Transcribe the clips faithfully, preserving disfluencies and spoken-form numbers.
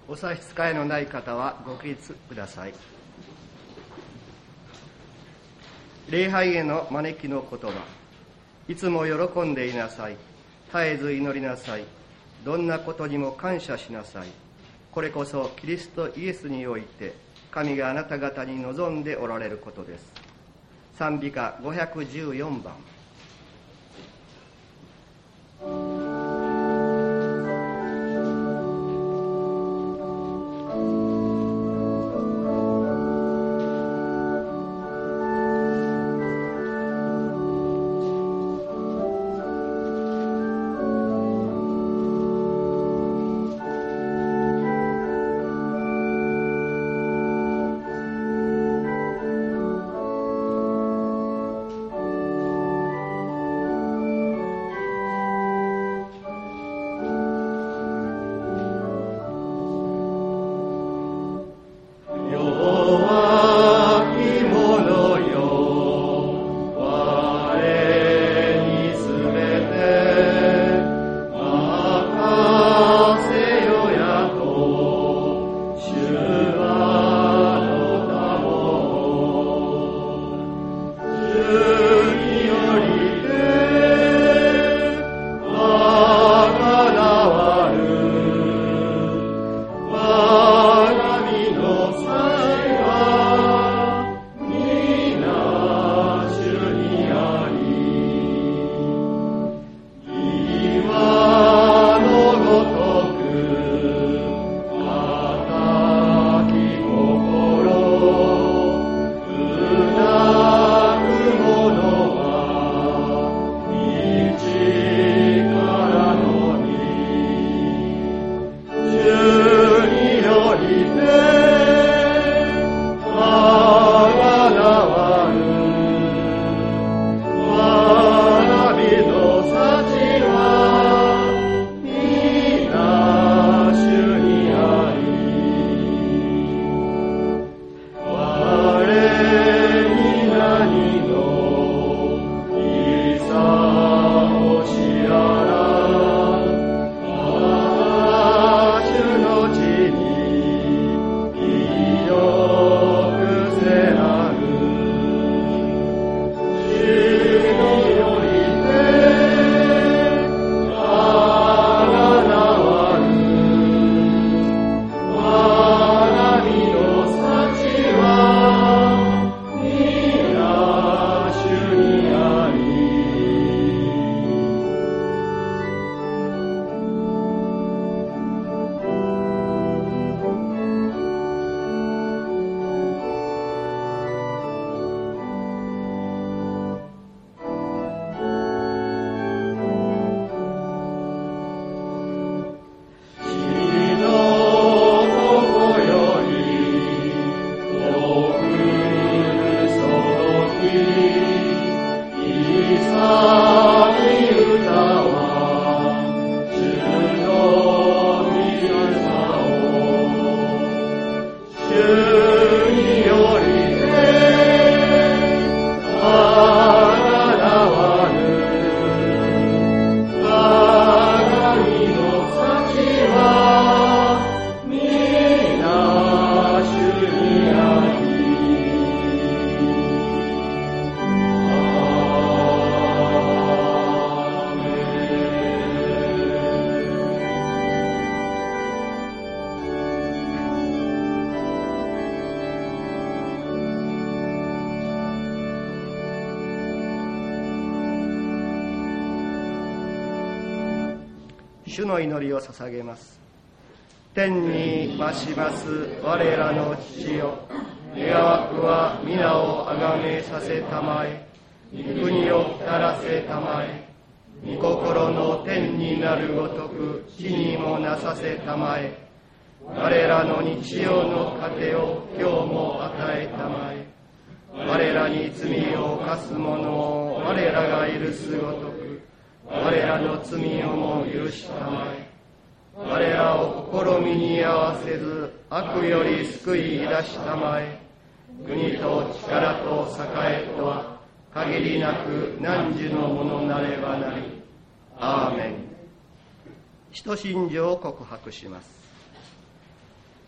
お差し支えのない方はご起立ください。礼拝への招きの言葉。いつも喜んでいなさい。絶えず祈りなさい。どんなことにも感謝しなさい。これこそキリストイエスにおいて神があなた方に望んでおられることです。賛美歌ごひゃくじゅうよんばん。主の祈りを捧げます。天に増します我らの父よ、願わくは皆をあがめさせたまえ、御国を来らせたまえ、御心の天になるごとく地にもなさせたまえ、我らの日曜の糧を今日も与えたまえ、我らに罪を犯す者を我らが許すごとく我らの罪をも許したまえ、我らを試みに合わせず悪より救い出したまえ、国と力と栄えとは限りなく汝のものなればなり。アーメン。使徒信条を告白します。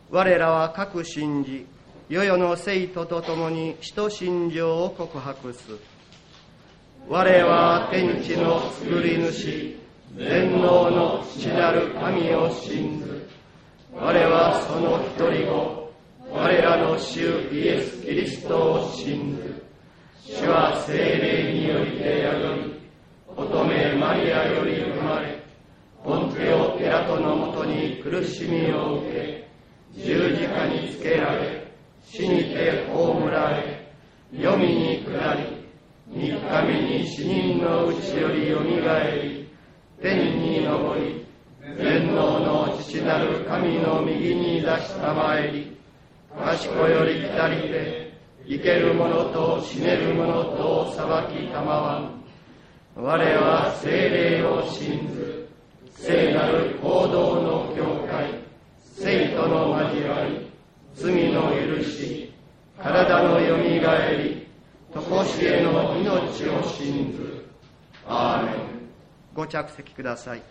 我らは各信じ、世々の生徒と共に使徒信条を告白す。我は天地の作り主、全能の父なる神を信ず。我はその一人子、我らの主イエス・キリストを信ず。主は聖霊によりて宿り、乙女マリアより生まれ、ポンテオ・ピラトのもとに苦しみを受け、十字架につけられ、死にて葬られ、黄泉に下り、三日目に死人のうちよりよみがえり、天に昇り、全能の父なる神の右に座したまえり、賢より来たりて、生ける者と死ねる者とを裁きたまわん。我は聖霊を信ず、聖なる行動の教会、聖徒の交わり、罪の許し、体のよみがえり、とこしえの命を信ず。アーメン。ご着席ください。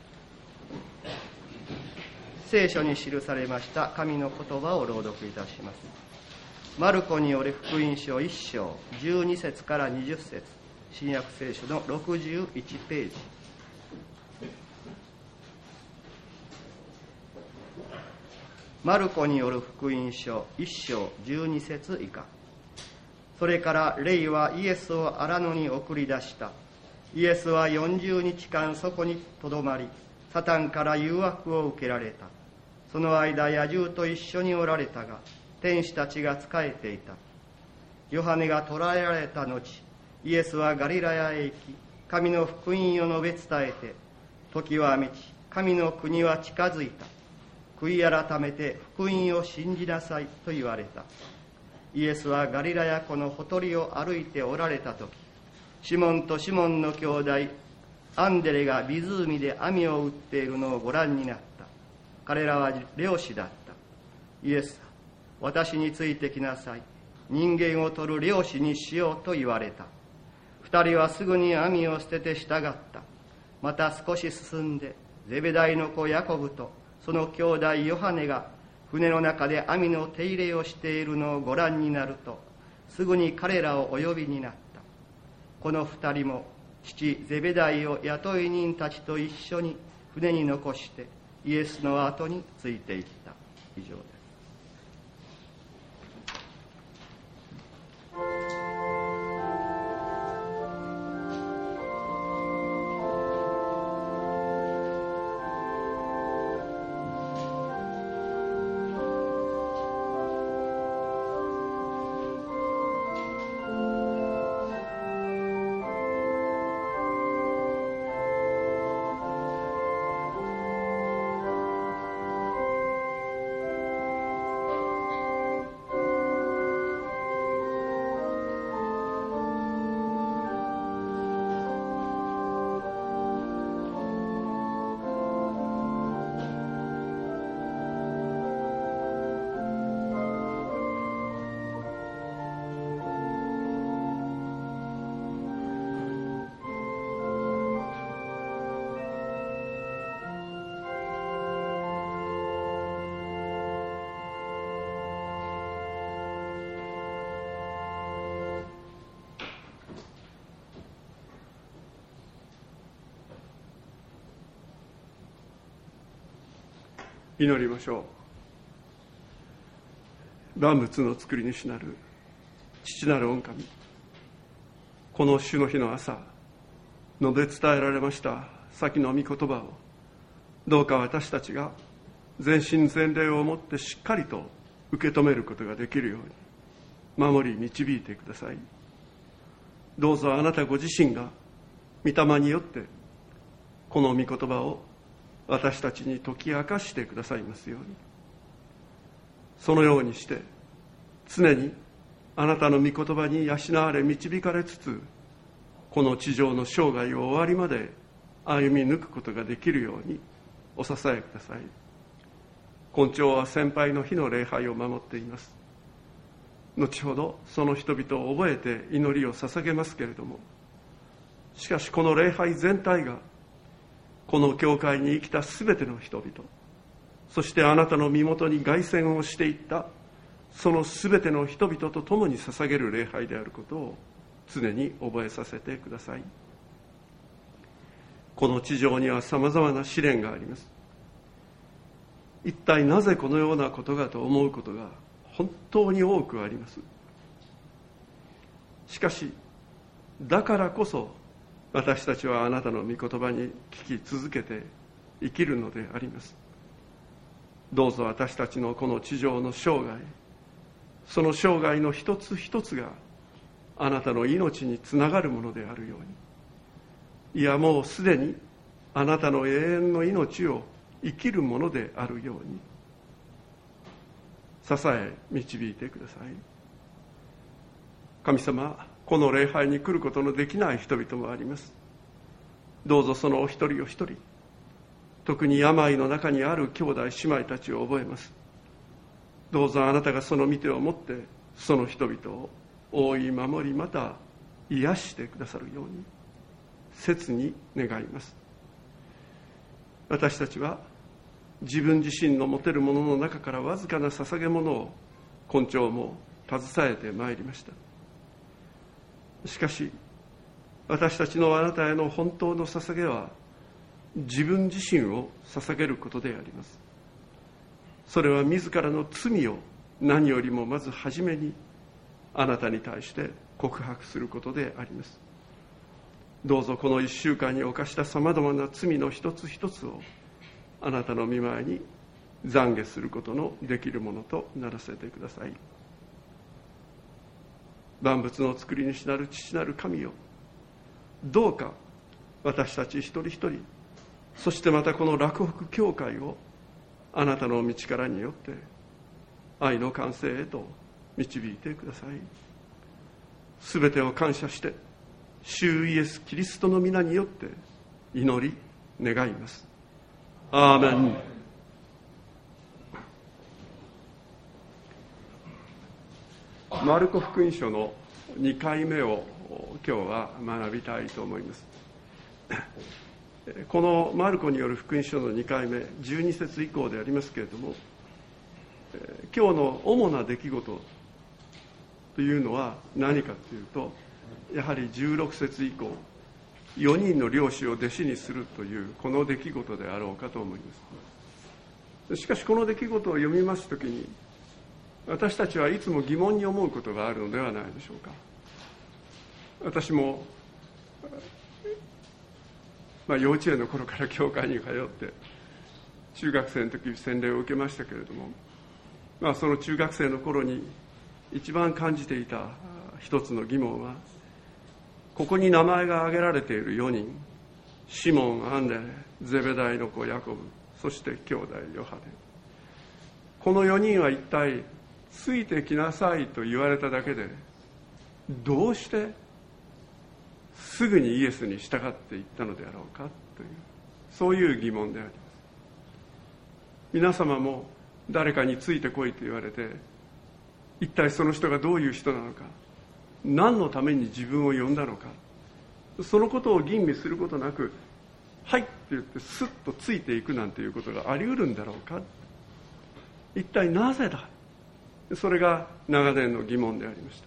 聖書に記されました神の言葉を朗読いたします。マルコによる福音書いっ章じゅうに節からにじゅっ節、新約聖書のろくじゅういちページ。マルコによる福音書いっ章じゅうに節以下。それから霊はイエスを荒野に送り出した。イエスはよんじゅうにちかんそこにとどまり、サタンから誘惑を受けられた。その間野獣と一緒におられたが、天使たちが仕えていた。ヨハネが捕らえられた後、イエスはガリラヤへ行き、神の福音を述べ伝えて、時は満ち、神の国は近づいた。悔い改めて福音を信じなさいと言われた。イエスはガリラヤ湖のほとりを歩いておられた時、シモンとシモンの兄弟アンデレが湖で網を打っているのをご覧になった。彼らは漁師だった。イエス、私についてきなさい。人間を取る漁師にしようと言われた。二人はすぐに網を捨てて従った。また少し進んで、ゼベダイの子ヤコブとその兄弟ヨハネが船の中で網の手入れをしているのをご覧になると、すぐに彼らをお呼びになった。この二人も父ゼベダイを雇い人たちと一緒に船に残してイエスの後についていった。以上です。 祈りましょう。万物の作り主なる父なる御神、この主の日の朝述べ伝えられました先の御言葉を、どうか私たちが全身全霊をもってしっかりと受け止めることができるように守り導いてください。どうぞあなたご自身が御霊によってこの御言葉を私たちに解き明かしてくださいますように。そのようにして常にあなたの御言葉に養われ導かれつつ、この地上の生涯を終わりまで歩み抜くことができるようにお支えください。今朝は先輩の日の礼拝を守っています。後ほどその人々を覚えて祈りを捧げますけれども、しかしこの礼拝全体がこの教会に生きたすべての人々、 そしてあなたの身元に凱旋をしていったそのすべての人々と共に捧げる礼拝であることを常に覚えさせてください。この地上にはさまざまな試練があります。一体なぜこのようなことがと思うことが本当に多くあります。しかしだからこそ私たちはあなたの御言葉に聞き続けて生きるのであります。どうぞ私たちのこの地上の生涯、その生涯の一つ一つがあなたの命につながるものであるように、いやもうすでにあなたの永遠の命を生きるものであるように支え導いてください。神様、この礼拝に来ることのできない人々もあります。どうぞそのお一人お一人、特に病の中にある兄弟姉妹たちを覚えます。どうぞあなたがその御手を持ってその人々を覆い守り、また癒してくださるように切に願います。私たちは自分自身の持てるものの中からわずかな捧げ物を今朝も携えてまいりました。しかし私たちのあなたへの本当の捧げは自分自身を捧げることであります。それは自らの罪を何よりもまず初めにあなたに対して告白することであります。どうぞこの一週間に犯したさまざまな罪の一つ一つをあなたの御前に懺悔することのできるものとならせてください。万物の作り主なる父なる神よ、どうか私たち一人一人、そしてまたこの洛北教会をあなたの道からによって愛の完成へと導いてください。すべてを感謝して主イエス・キリストの皆によって祈り願います。アーメン。マルコ福音書のにかいめを今日は学びたいと思います。このマルコによる福音書のにかいめ、じゅうに節以降でありますけれども、今日の主な出来事というのは何かというと、やはりじゅうろく節以降、よにんの漁師を弟子にするというこの出来事であろうかと思います。しかしこの出来事を読みますときに、私たちはいつも疑問に思うことがあるのではないでしょうか。私も、まあ、幼稚園の頃から教会に通って中学生の時洗礼を受けましたけれども、まあ、その中学生の頃に一番感じていた一つの疑問は、ここに名前が挙げられているよにん、シモン、アンデレ、ゼベダイの子ヤコブ、そして兄弟ヨハネ、このよにんは一体ついてきなさいと言われただけでどうしてすぐにイエスに従っていったのであろうかという、そういう疑問であります。皆様も誰かについてこいと言われて、一体その人がどういう人なのか、何のために自分を呼んだのか、そのことを吟味することなく、はいって言ってスッとついていくなんていうことがあり得るんだろうか。一体なぜだ。それが長年の疑問でありました。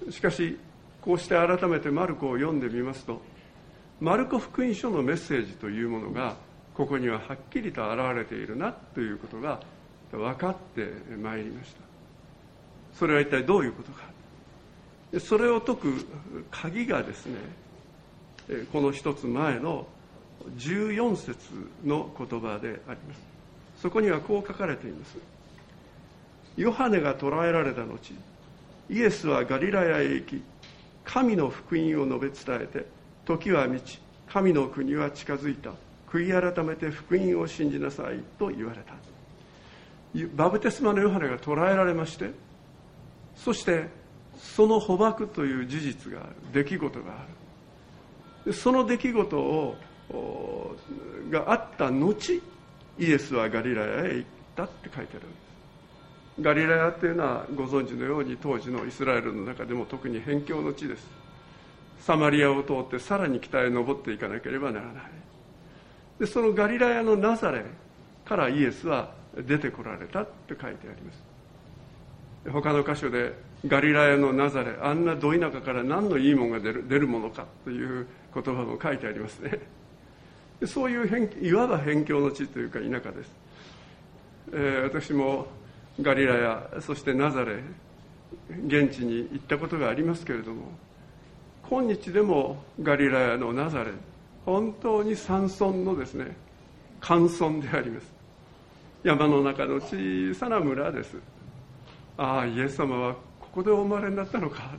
しかしこうして改めてマルコを読んでみますと、マルコ福音書のメッセージというものがここにははっきりと現れているなということが分かってまいりました。それは一体どういうことか。それを解く鍵がですね、この一つ前のじゅうよん節の言葉であります。そこにはこう書かれています。ヨハネが捕らえられた後、イエスはガリラヤへ行き、神の福音を述べ伝えて、時は満ち、神の国は近づいた、悔い改めて福音を信じなさいと言われた。バプテスマのヨハネが捕らえられまして、そしてその捕獲という事実がある、出来事がある。その出来事をがあった後、イエスはガリラヤへ行ったって書いてあるんです。ガリラヤっていうのはご存知のように当時のイスラエルの中でも特に辺境の地です。サマリアを通ってさらに北へ登っていかなければならない。でそのガリラヤのナザレからイエスは出てこられたって書いてあります。他の箇所でガリラヤのナザレ、あんなど田舎から何のいいものが出る、出るものかという言葉も書いてありますね。そういう辺いわば辺境の地というか田舎です。えー、私もガリラヤ、そしてナザレ、現地に行ったことがありますけれども、今日でもガリラヤのナザレ、本当に山村のですね、寒村であります。山の中の小さな村です。ああ、イエス様はここでお生まれになったのか。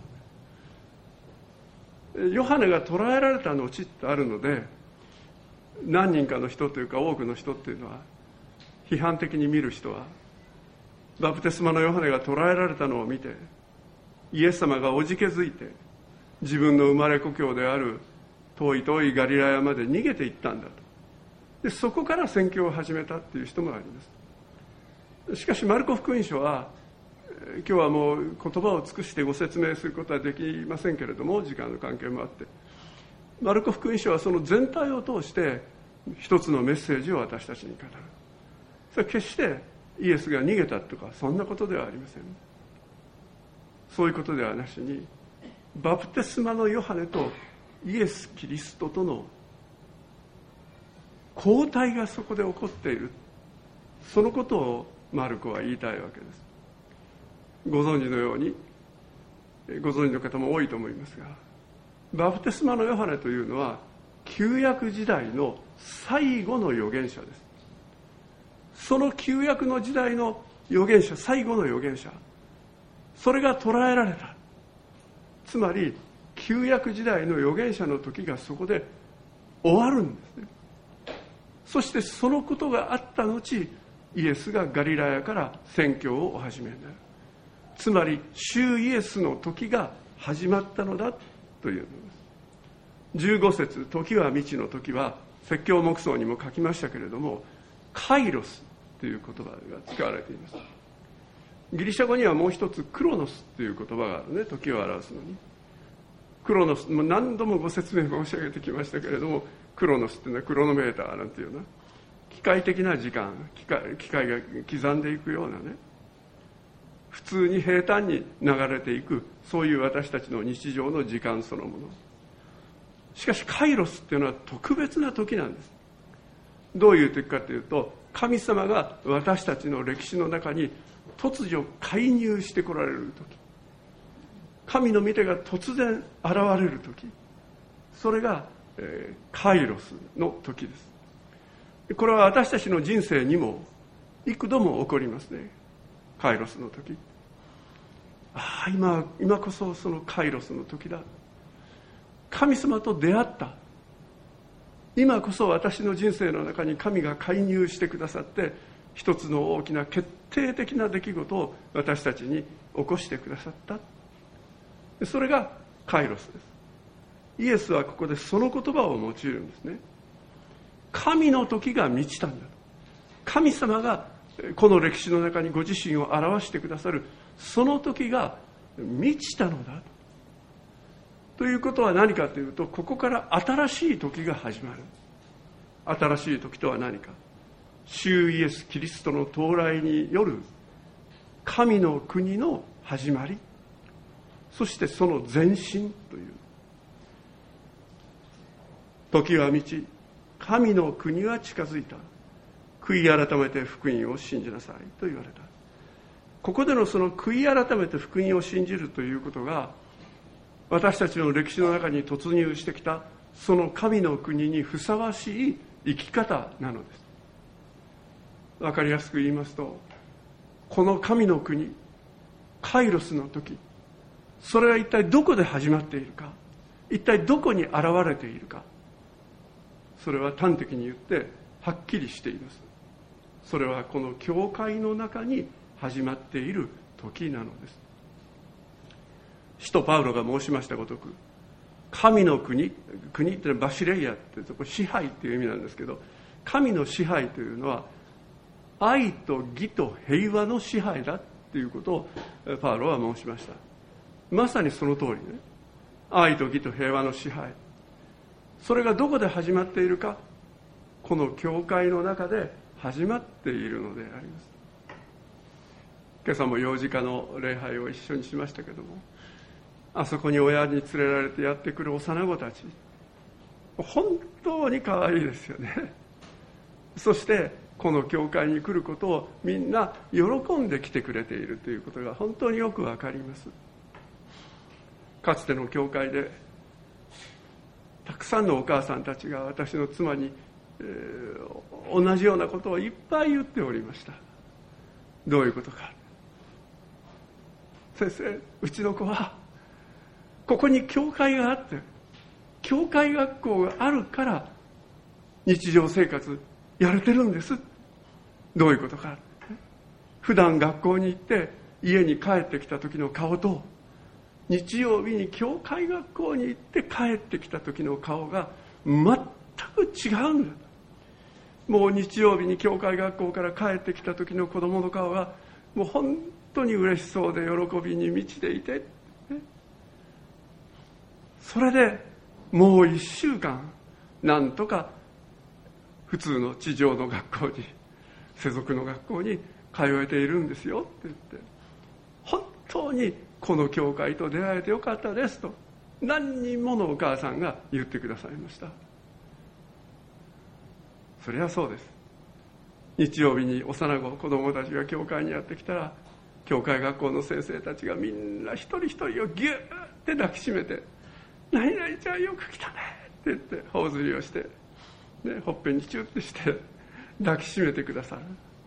ヨハネが捕らえられた後ってあるので、何人かの人というか多くの人っていうのは、批判的に見る人は、バプテスマのヨハネが捕らえられたのを見て、イエス様がおじけづいて、自分の生まれ故郷である遠い遠いガリラヤまで逃げていったんだと。で、そこから宣教を始めたっていう人もあります。しかしマルコ福音書は、今日はもう言葉を尽くしてご説明することはできませんけれども、時間の関係もあって、マルコ福音書はその全体を通して一つのメッセージを私たちに語る。それは決してイエスが逃げたとかそんなことではありません。そういうことではなしに、バプテスマのヨハネとイエス・キリストとの交代がそこで起こっている、そのことをマルコは言いたいわけです。ご存知のように、ご存知の方も多いと思いますが、バプテスマのヨハネというのは旧約時代の最後の預言者です。その旧約の時代の預言者、最後の預言者、それが捕らえられた。つまり旧約時代の預言者の時がそこで終わるんですね。そしてそのことがあった後、イエスがガリラヤから宣教をお始めになる。つまり主イエスの時が始まったのだというのです。じゅうご節、時は未知の時は説教黙想にも書きましたけれども、カイロスという言葉が使われています。ギリシャ語にはもう一つクロノスという言葉があるね、時を表すのに。クロノス、もう何度もご説明申し上げてきましたけれども、クロノスというのはクロノメーターなんていうような機械的な時間、機械、機械が刻んでいくようなね、普通に平坦に流れていく、そういう私たちの日常の時間そのもの。しかしカイロスっていうのは特別な時なんです。どういう時かというと、神様が私たちの歴史の中に突如介入してこられる時、神の御手が突然現れる時、それが、えー、カイロスの時です。これは私たちの人生にも幾度も起こりますね。カイロスの時、ああ、今今こそそのカイロスの時だ。神様と出会った。今こそ私の人生の中に神が介入してくださって、一つの大きな決定的な出来事を私たちに起こしてくださった。それがカイロスです。イエスはここでその言葉を用いるんですね。神の時が満ちたんだ。神様がこの歴史の中にご自身を表してくださる、その時が満ちたのだということは何かというと、ここから新しい時が始まる。新しい時とは何か、主イエス・キリストの到来による神の国の始まり、そしてその前進という。時は満ち、神の国は近づいた。悔い改めて福音を信じなさいと言われた。ここでのその悔い改めて福音を信じるということが、私たちの歴史の中に突入してきたその神の国にふさわしい生き方なのです。わかりやすく言いますと、この神の国、カイロスの時、それは一体どこで始まっているか、一体どこに現れているか、それは端的に言ってはっきりしています。それはこの教会の中に始まっている時なのです。使徒パウロが申しましたごとく、神の国、国ってバシレイヤってこれ支配という意味なんですけど、神の支配というのは愛と義と平和の支配だっていうことをパウロは申しました。まさにその通りね。愛と義と平和の支配、それがどこで始まっているか、この教会の中で始まっているのであります。今朝も幼児科の礼拝を一緒にしましたけども、あそこに親に連れられてやってくる幼子たち、本当に可愛いですよね。そしてこの教会に来ることをみんな喜んで来てくれているということが本当によくわかります。かつての教会でたくさんのお母さんたちが私の妻に、えー、同じようなことをいっぱい言っておりました。どういうことか。先生、うちの子はここに教会があって、教会学校があるから日常生活やれてるんです。どういうことか。普段学校に行って家に帰ってきた時の顔と、日曜日に教会学校に行って帰ってきた時の顔が全く違うんだ。もう日曜日に教会学校から帰ってきた時の子供の顔がもう本当に嬉しそうで喜びに満ちていて、それでもう一週間なんとか普通の地上の学校に、世俗の学校に通えているんですよって言って、本当にこの教会と出会えてよかったですと何人ものお母さんが言ってくださいました。それはそうです。日曜日に幼子子供たちが教会にやってきたら、教会学校の先生たちがみんな一人一人をギューって抱きしめて、何々ちゃんよく来たねって言って頬ずりをして、ね、ほっぺにチュッてして抱きしめてくださる。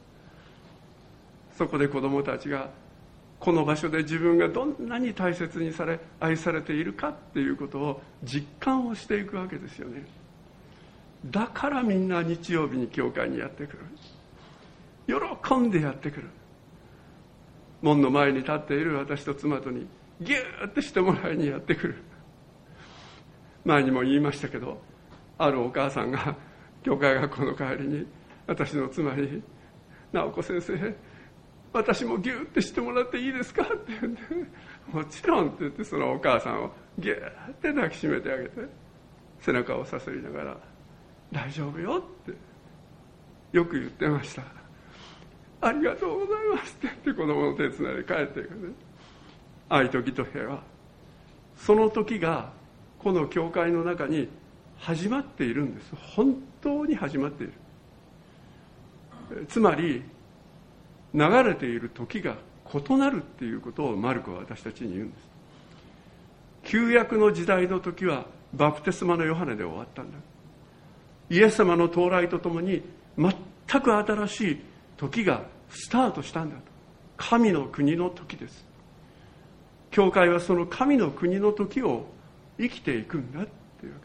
そこで子供たちがこの場所で自分がどんなに大切にされ愛されているかっていうことを実感をしていくわけですよね。だからみんな日曜日に教会にやってくる。喜んでやってくる。門の前に立っている私と妻とにギューッとしてもらいにやってくる。前にも言いましたけど、あるお母さんが教会学校の帰りに私の妻に、直子先生、私もギューってしてもらっていいですかって言って、もちろんって言って、そのお母さんをギューって抱きしめてあげて、背中をさすりながら、大丈夫よってよく言ってました。ありがとうございますって言って子供の手つないで帰っていくね。愛と義と平和、その時がこの教会の中に始まっているんです。本当に始まっている。つまり流れている時が異なるっていうことをマルコは私たちに言うんです。旧約の時代の時はバプテスマのヨハネで終わったんだ。イエス様の到来とともに全く新しい時がスタートしたんだと。神の国の時です。教会はその神の国の時を生きていくんだっていうわけです。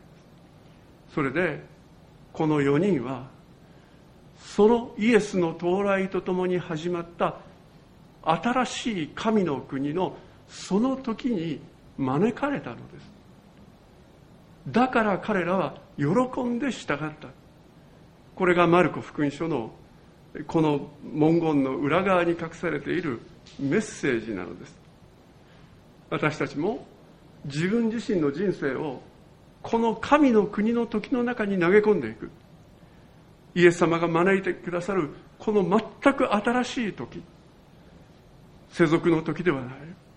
それでこのよにんはそのイエスの到来とともに始まった新しい神の国のその時に招かれたのです。だから彼らは喜んで従った。これがマルコ福音書のこの文言の裏側に隠されているメッセージなのです。私たちも自分自身の人生をこの神の国の時の中に投げ込んでいく。イエス様が招いてくださるこの全く新しい時、世俗の時ではない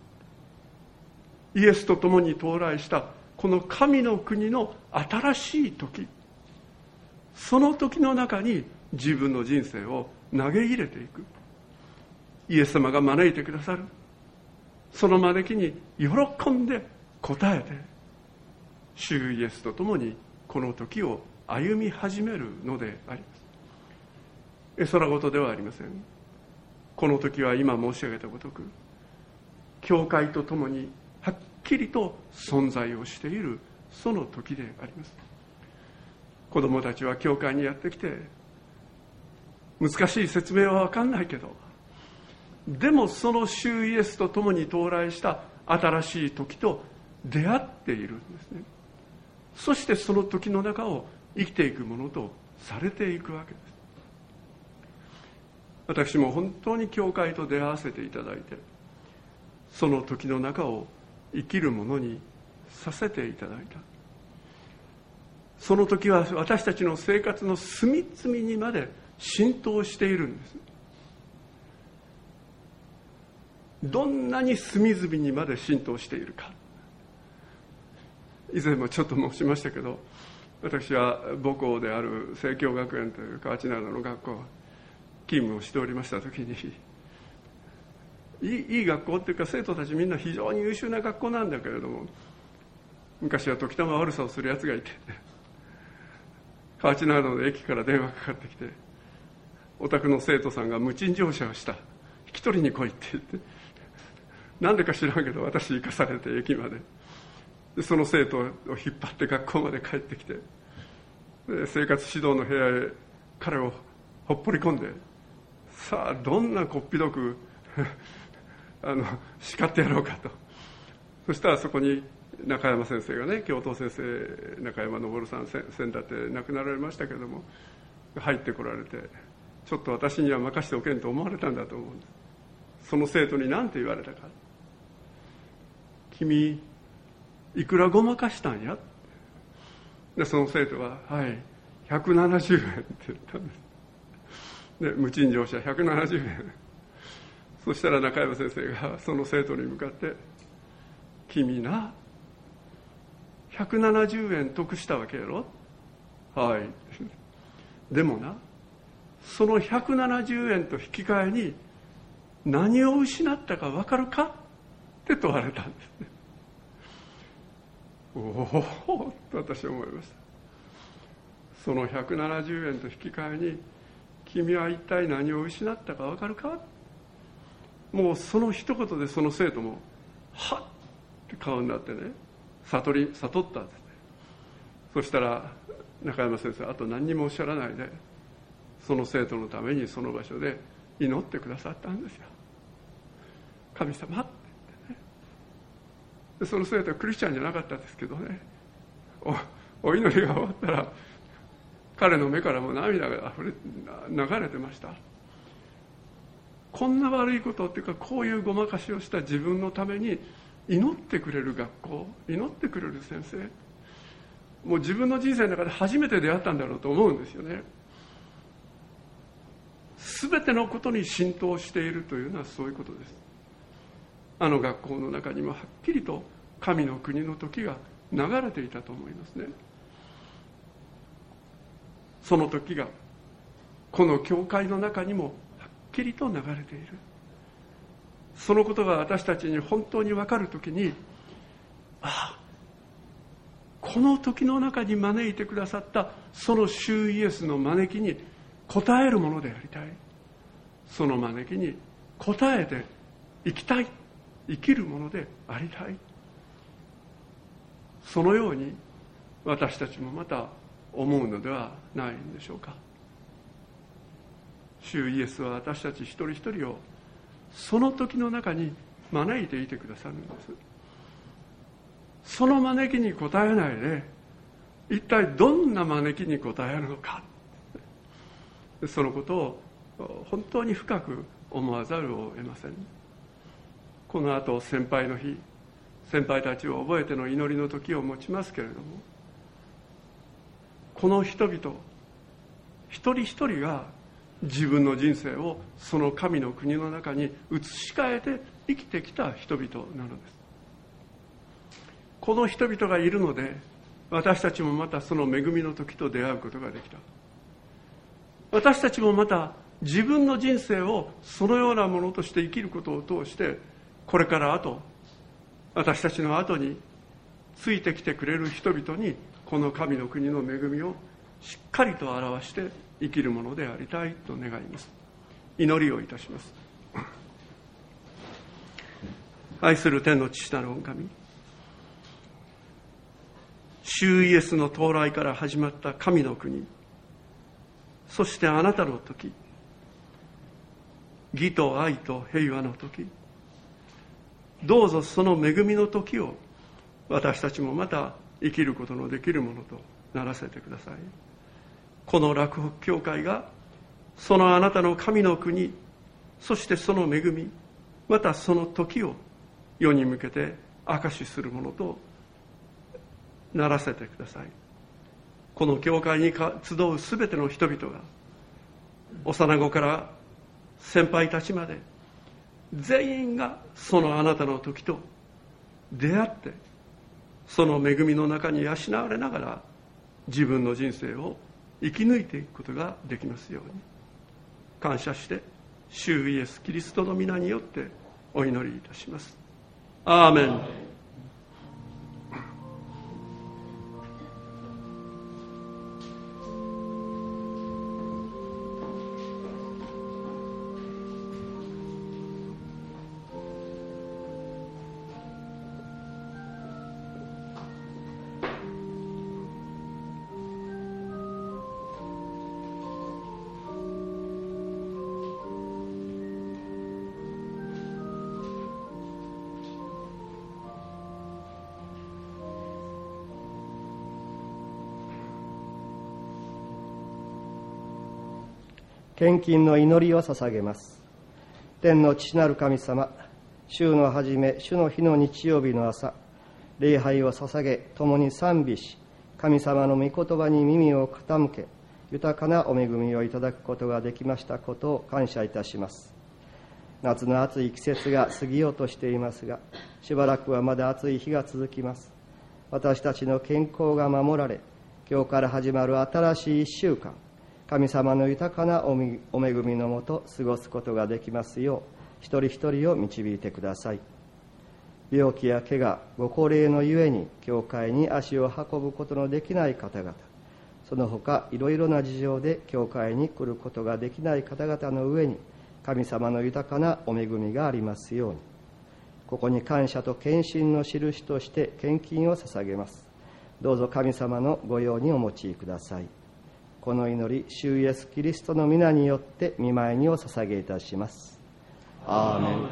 、イエスと共に到来したこの神の国の新しい時、その時の中に自分の人生を投げ入れていく。イエス様が招いてくださるその招きに喜んで応えて、主イエスと共にこの時を歩み始めるのであります。絵空事ではありません。この時は今申し上げたごとく、教会と共にはっきりと存在をしているその時であります。子供たちは教会にやってきて、難しい説明は分かんないけど、でもその主イエスと共に到来した新しい時と出会っているんですね。そしてその時の中を生きていくものとされていくわけです。私も本当に教会と出会わせていただいて、その時の中を生きるものにさせていただいた。その時は私たちの生活の隅々にまで浸透しているんです。どんなに隅々にまで浸透しているか。以前もちょっと申しましたけど、私は母校である聖教学園という河内灘の学校勤務をしておりました時に、いい, いい学校っていうか、生徒たちみんな非常に優秀な学校なんだけれども、昔は時たま悪さをするやつがいて、河内灘の駅から電話かかってきて、お宅の生徒さんが無賃乗車をした、引き取りに来いって言って、なんでか知らんけど私行かされて駅まで、でその生徒を引っ張って学校まで帰ってきて、で生活指導の部屋へ彼をほっぽり込んで、さあどんなこっぴどくあの叱ってやろうかと。そしたらそこに中山先生がね、教頭先生中山昇さん先だって亡くなられましたけれども、入ってこられて、ちょっと私には任せておけんと思われたんだと思うんです。その生徒に何て言われたか。君いくらごまかしたんや。でその生徒ははいひゃくななじゅうえんって言ったんです。で無賃乗車ひゃくななじゅうえん。そしたら中山先生がその生徒に向かって、君なひゃくななじゅうえん得したわけやろ。はいでもな、そのひゃくななじゅうえんと引き換えに何を失ったか分かるかって問われたんですね。おおと私は思いました。そのひゃくななじゅうえんと引き換えに君は一体何を失ったか分かるか。もうその一言でその生徒もはっって顔になってね、悟り悟ったんですね。そしたら中山先生あと何にもおっしゃらないで、その生徒のためにその場所で祈ってくださったんですよ。神様って言ってね。でその生徒はクリスチャンじゃなかったですけどね、 お, お祈りが終わったら彼の目からも涙があふれ流れてました。こんな悪いことっていうか、こういうごまかしをした自分のために祈ってくれる学校、祈ってくれる先生、もう自分の人生の中で初めて出会ったんだろうと思うんですよね。全てのことに浸透しているというのはそういうことです。あの学校の中にもはっきりと神の国の時が流れていたと思いますね。その時がこの教会の中にもはっきりと流れている。そのことが私たちに本当に分かるときに、ああ、この時の中に招いてくださったその主イエスの招きに応えるものでありたい。その招きに応えて生きたい、生きるものでありたい。そのように私たちもまた思うのではないんでしょうか。主イエスは私たち一人一人をその時の中に招いていてくださるんです。その招きに応えないで、一体どんな招きに応えるのか、そのことを本当に深く思わざるを得ません。この後先輩の日、先輩たちを覚えての祈りの時を持ちますけれども、この人々一人一人が自分の人生をその神の国の中に移し替えて生きてきた人々なのです。この人々がいるので、私たちもまたその恵みの時と出会うことができた。私たちもまた自分の人生をそのようなものとして生きることを通して、これから後、私たちの後についてきてくれる人々にこの神の国の恵みをしっかりと表して生きるものでありたいと願います。祈りをいたします。愛する天の父なる御神、主イエスの到来から始まった神の国、そしてあなたの時、義と愛と平和の時、どうぞその恵みの時を私たちもまた生きることのできるものとならせてください。この洛北教会がそのあなたの神の国、そしてその恵み、またその時を世に向けて証しするものとならせてください。この教会に集うすべての人々が幼子から先輩たちまで全員がそのあなたの時と出会って、その恵みの中に養われながら自分の人生を生き抜いていくことができますように、感謝して主イエスキリストの皆によってお祈りいたします。アーメン。 献金の祈りを捧げます。天の父なる神様、週の初め、主の日の日曜日の朝、礼拝を捧げ、共に賛美し、神様の御言葉に耳を傾け、豊かなお恵みをいただくことができましたことを感謝いたします。夏の暑い季節が過ぎようとしていますが、しばらくはまだ暑い日が続きます。私たちの健康が守られ、今日から始まる新しいいっしゅうかん、神様の豊かなお恵みのもと過ごすことができますよう、一人一人を導いてください。病気や怪我、ご高齢のゆえに教会に足を運ぶことのできない方々、その他いろいろな事情で教会に来ることができない方々の上に、神様の豊かなお恵みがありますように、ここに感謝と献身の印として献金を捧げます。どうぞ神様のご用にお持ちください。この祈り、主イエスキリストの皆によって御前にお捧げいたします。アーメン。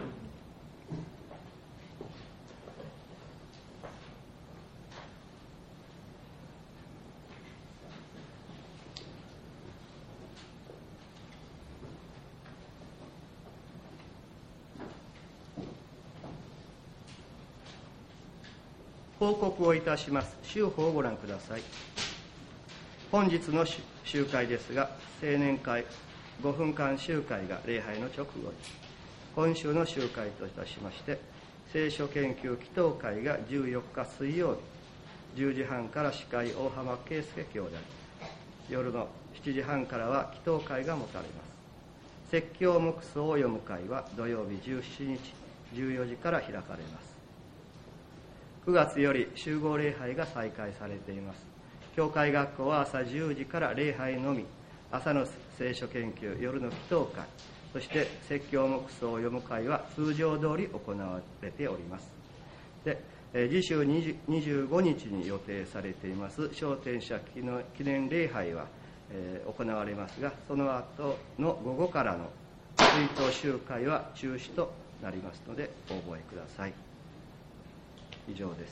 報告をいたします。週報をご覧ください。本日の集会ですが、青年会ごふんかん集会が礼拝の直後に、今週の集会といたしまして、聖書研究祈祷会がじゅうよっか水曜日、じゅうじはんから司会大浜圭介兄弟、夜のしちじはんからは祈祷会が持たれます。説教黙想を読む会は土曜日じゅうしちにちじゅうよじから開かれます。くがつより集合礼拝が再開されています。教会学校は朝じゅうじから礼拝のみ、朝の聖書研究、夜の祈祷会、そして説教黙想を読む会は通常通り行われております。で、次週にじゅうごにちに予定されています昇天者記念礼拝は、えー、行われますが、その後の午後からの追悼集会は中止となりますのでお覚えください。以上です。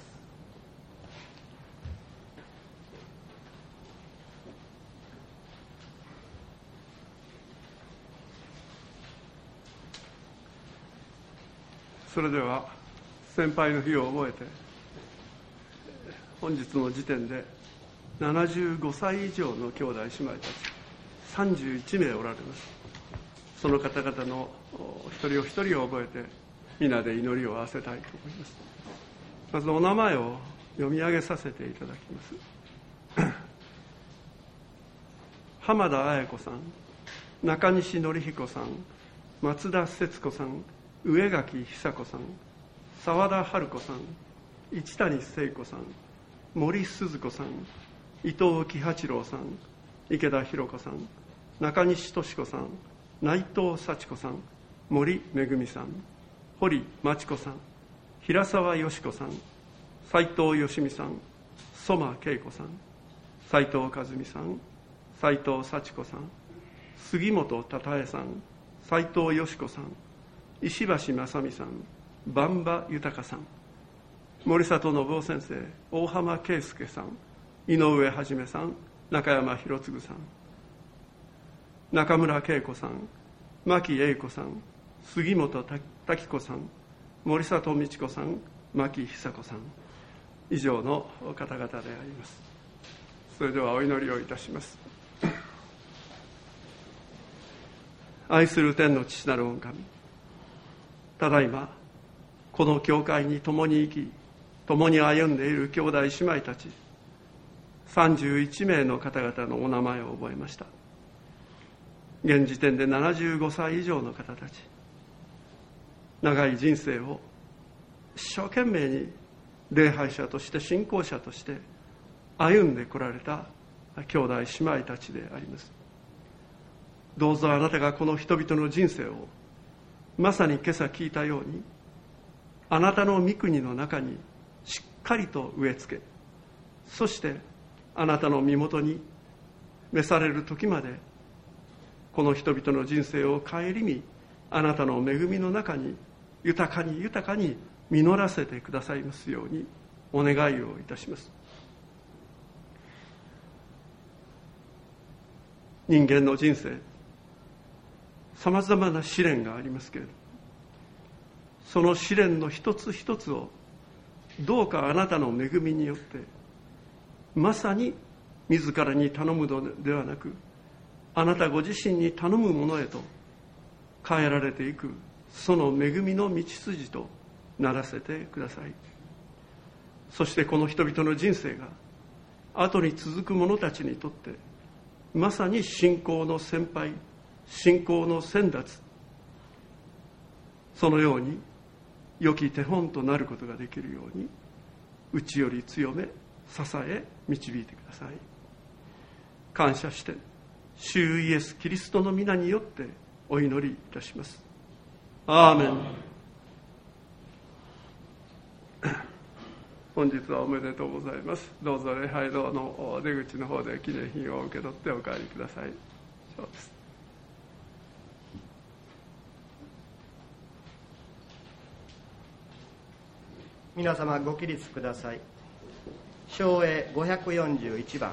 それでは先輩の日を覚えて、本日の時点でななじゅうごさい以上の兄弟姉妹たちさんじゅういちめいおられます。その方々の一人お一人を覚えて皆で祈りを合わせたいと思います。まずお名前を読み上げさせていただきます。浜田彩子さん、中西典彦さん、松田節子さん、上垣久子さん、澤田春子さん、市谷聖子さん、森鈴子さん、伊藤喜八郎さん、池田博子さん、中西俊子さん、内藤幸子さん、森めぐみさん、堀真知子さん、平沢よし子さん、斉藤よしみさん、曽間恵子さん、斉藤和美さん、斉藤幸子さん、杉本忠恵さん、斉藤よし子さん、石橋正美さん、馬場豊さん、森里信夫先生、大浜圭介さん、井上はじめさん、中山博次さん、中村恵子さん、牧英子さん、杉本滝子さん、森里美智子さん、牧久子さん、以上の方々であります。それではお祈りをいたします。 愛する天の父なる御神、ただいまこの教会に共に生き共に歩んでいる兄弟姉妹たちさんじゅういちめいの方々のお名前を覚えました。現時点でななじゅうごさい以上の方たち、長い人生を一生懸命に礼拝者として信仰者として歩んでこられた兄弟姉妹たちであります。どうぞあなたがこの人々の人生をまさに今朝聞いたようにあなたの御国の中にしっかりと植え付け、そしてあなたの身元に召される時までこの人々の人生を顧み、あなたの恵みの中に豊かに豊かに実らせてくださいますようにお願いをいたします。人間の人生、さまざまな試練がありますけれど、その試練の一つ一つをどうかあなたの恵みによってまさに自らに頼むのではなく、あなたご自身に頼むものへと変えられていく、その恵みの道筋とならせてください。そしてこの人々の人生が後に続く者たちにとってまさに信仰の先輩、信仰の先達、そのように良き手本となることができるように内より強め支え導いてください。感謝して主イエスキリストの皆によってお祈りいたします。アーメン。本日はおめでとうございます。どうぞ礼拝堂の出口の方で記念品を受け取ってお帰りください。そうです。 皆様ご起立ください。唱詠ごひゃくよんじゅういちばん。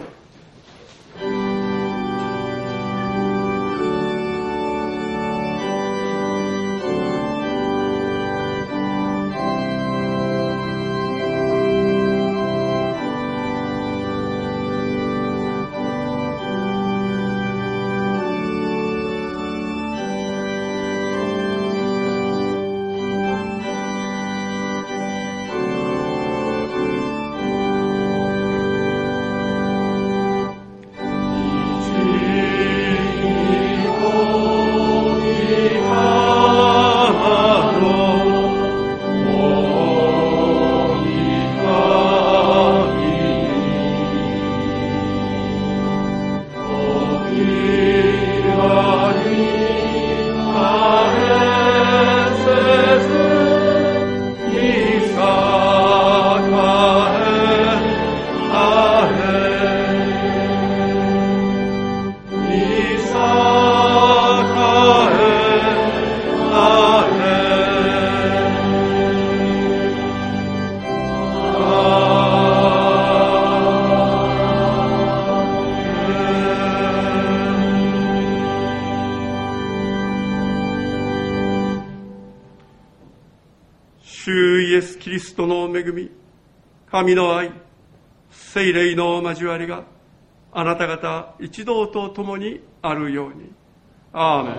キリストの恵み、神の愛、聖霊の交わりがあなた方一同と共にあるように。アーメン。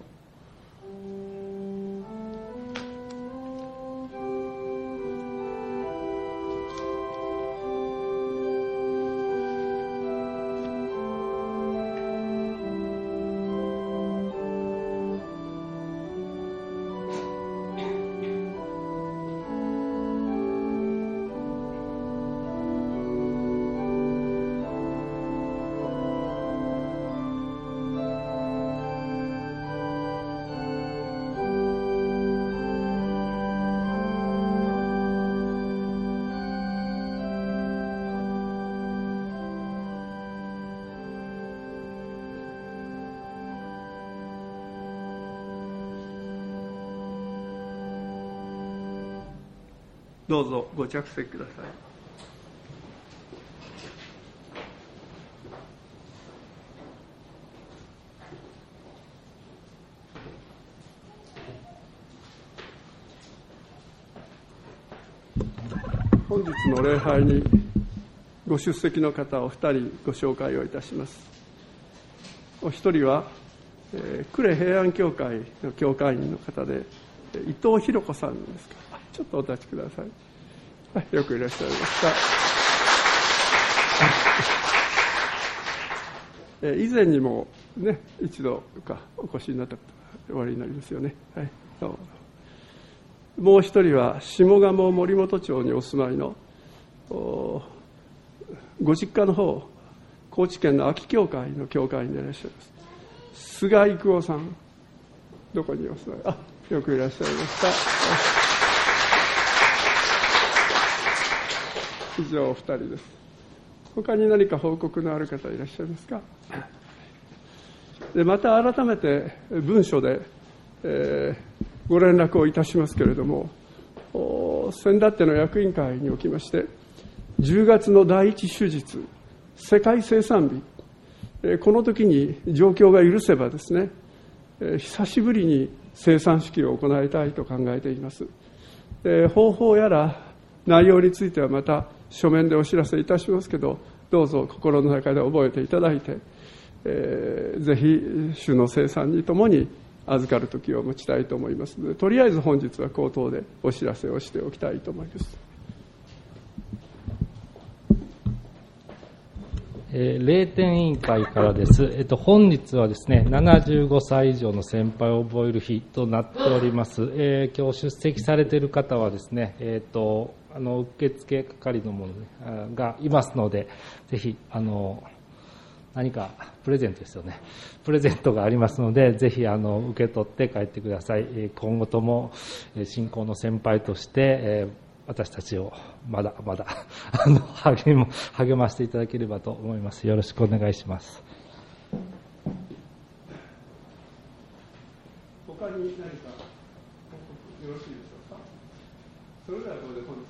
どうぞご着席ください。本日の礼拝にご出席の方をふたりご紹介をいたします。お一人はえー、呉平安教会の教会員の方で伊藤博子さんですか。ちょっとお立ちください。はい、よくいらっしゃいました。以前にもね、一度かお越しになったことがおありになりますよね。はい、そう。もう一人は下鴨森本町にお住まいのご実家の方、高知県の安芸教会の教会員でいらっしゃいます菅郁夫さん。どこにお住まい？あ、よくいらっしゃいました。以上お二人です。他に何か報告のある方いらっしゃいますか？でまた改めて文書で、えー、ご連絡をいたしますけれども、先だっての役員会におきましてじゅうがつの第一手術世界生産日、えー、この時に状況が許せばですね、えー、久しぶりに生産式を行いたいと考えています。えー、方法やら内容についてはまた書面でお知らせいたしますけど、どうぞ心の中で覚えていただいて、えー、ぜひ主の生産にともに預かる時を持ちたいと思いますので、とりあえず本日は口頭でお知らせをしておきたいと思います。 えー、例典委員会からです。えっと、本日はですね、ななじゅうごさい以上の先輩を覚える日となっております。えー、今日出席されている方はですね、えっと、あの、受付係の者がいますので、ぜひ、あの、何かプレゼントですよね。プレゼントがありますので、ぜひあの受け取って帰ってください。今後とも信仰の先輩として私たちをまだまだあの励ま、励ましていただければと思います。よろしくお願いします。 他に何かよろしいでしょうか。それではこれで本日